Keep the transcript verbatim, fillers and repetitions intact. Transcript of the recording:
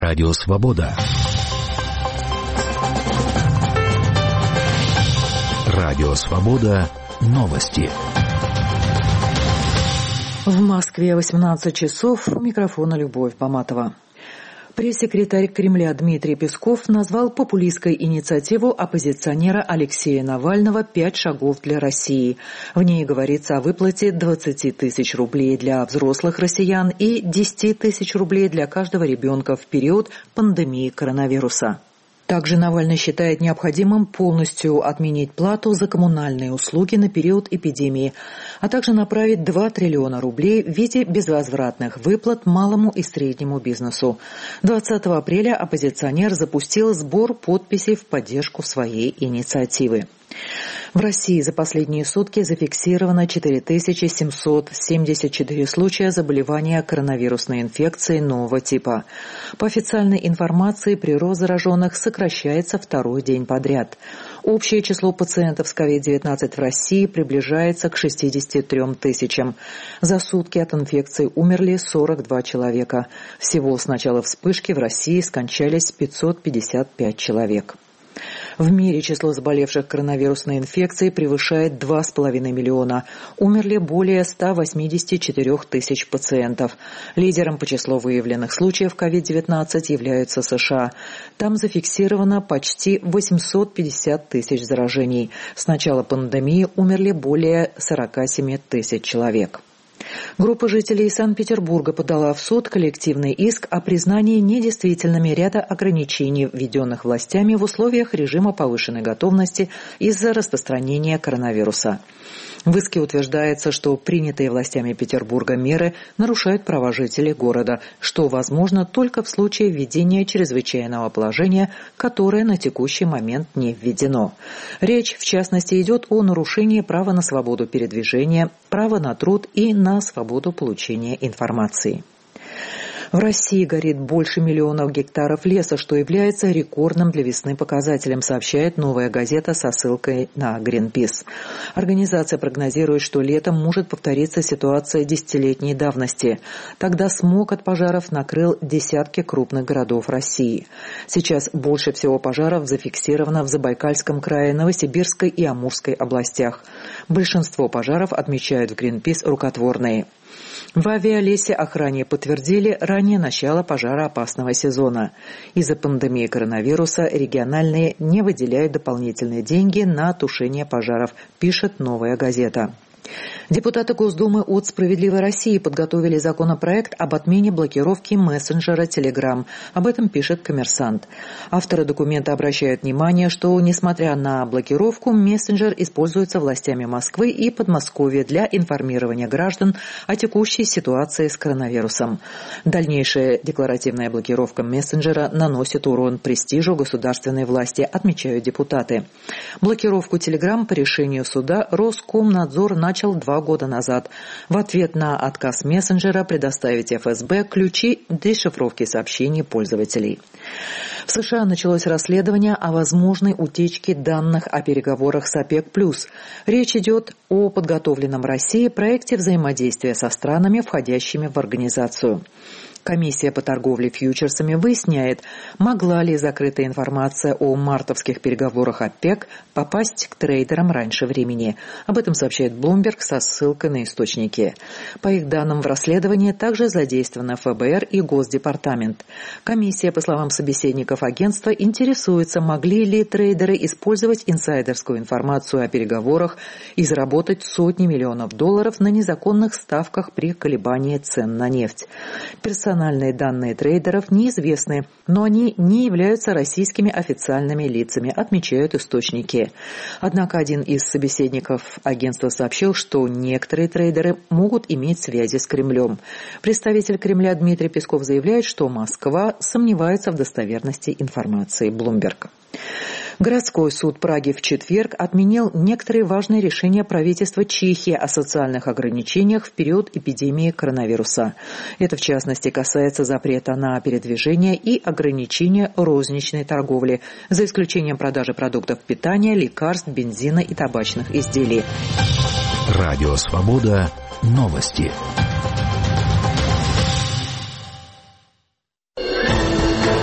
Радио Свобода. Радио Свобода. Новости. В Москве восемнадцать часов. У микрофона Любовь Баматова. Пресс-секретарь Кремля Дмитрий Песков назвал популистской инициативу оппозиционера Алексея Навального «Пять шагов для России». В ней говорится о выплате двадцати тысяч рублей для взрослых россиян и десяти тысяч рублей для каждого ребенка в период пандемии коронавируса. Также Навальный считает необходимым полностью отменить плату за коммунальные услуги на период эпидемии, а также направить два триллиона рублей в виде безвозвратных выплат малому и среднему бизнесу. двадцатого апреля оппозиционер запустил сбор подписей в поддержку своей инициативы. В России за последние сутки зафиксировано четыре тысячи семьсот семьдесят четыре случая заболевания коронавирусной инфекцией нового типа. По официальной информации, прирост зараженных сокращается второй день подряд. Общее число пациентов с ковид девятнадцать в России приближается к шестидесяти трём тысячам. За сутки от инфекции умерли сорок два человека. Всего с начала вспышки в России скончались пятьсот пятьдесят пять человек. В мире число заболевших коронавирусной инфекцией превышает два с половиной миллиона. Умерли более ста восьмидесяти четырёх тысяч пациентов. Лидером по числу выявленных случаев ковид девятнадцать являются США. Там зафиксировано почти восемьсот пятьдесят тысяч заражений. С начала пандемии умерли более сорока семи тысяч человек. Группа жителей Санкт-Петербурга подала в суд коллективный иск о признании недействительными ряда ограничений, введенных властями в условиях режима повышенной готовности из-за распространения коронавируса. В иске утверждается, что принятые властями Петербурга меры нарушают права жителей города, что возможно только в случае введения чрезвычайного положения, которое на текущий момент не введено. Речь, в частности, идет о нарушении права на свободу передвижения, права на труд и на свободу получения информации. В России горит больше миллионов гектаров леса, что является рекордным для весны показателем, сообщает «Новая газета» со ссылкой на Greenpeace. Организация прогнозирует, что летом может повториться ситуация десятилетней давности. Тогда смог от пожаров накрыл десятки крупных городов России. Сейчас больше всего пожаров зафиксировано в Забайкальском крае, Новосибирской и Амурской областях. Большинство пожаров, отмечают в Greenpeace, рукотворные. В авиалесе охране подтвердили ранее начало пожароопасного сезона. Из-за пандемии коронавируса региональные не выделяют дополнительные деньги на тушение пожаров, пишет «Новая газета». Депутаты Госдумы от «Справедливой России» подготовили законопроект об отмене блокировки мессенджера Telegram. Об этом пишет «Коммерсант». Авторы документа обращают внимание, что, несмотря на блокировку, мессенджер используется властями Москвы и Подмосковья для информирования граждан о текущей ситуации с коронавирусом. Дальнейшая декларативная блокировка мессенджера наносит урон престижу государственной власти, отмечают депутаты. Блокировку Telegram по решению суда Роскомнадзор начал два года назад в ответ на отказ мессенджера предоставить эф эс бэ ключи дешифровки сообщений пользователей. В США началось расследование о возможной утечке данных о переговорах с ОПЕК+. Речь идет о подготовленном Россией проекте взаимодействия со странами, входящими в организацию. Комиссия по торговле фьючерсами выясняет, могла ли закрытая информация о мартовских переговорах ОПЕК попасть к трейдерам раньше времени. Об этом сообщает Bloomberg со ссылкой на источники. По их данным, в расследовании также задействованы эф бэ эр и Госдепартамент. Комиссия, по словам собеседников агентства, интересуется, могли ли трейдеры использовать инсайдерскую информацию о переговорах и заработать сотни миллионов долларов на незаконных ставках при колебании цен на нефть. Персональные данные трейдеров неизвестны, но они не являются российскими официальными лицами, отмечают источники. Однако один из собеседников агентства сообщил, что некоторые трейдеры могут иметь связи с Кремлем. Представитель Кремля Дмитрий Песков заявляет, что Москва сомневается в достоверности информации Bloomberg. Городской суд Праги в четверг отменил некоторые важные решения правительства Чехии о социальных ограничениях в период эпидемии коронавируса. Это, в частности, касается запрета на передвижение и ограничения розничной торговли, за исключением продажи продуктов питания, лекарств, бензина и табачных изделий. Радио Свобода. Новости.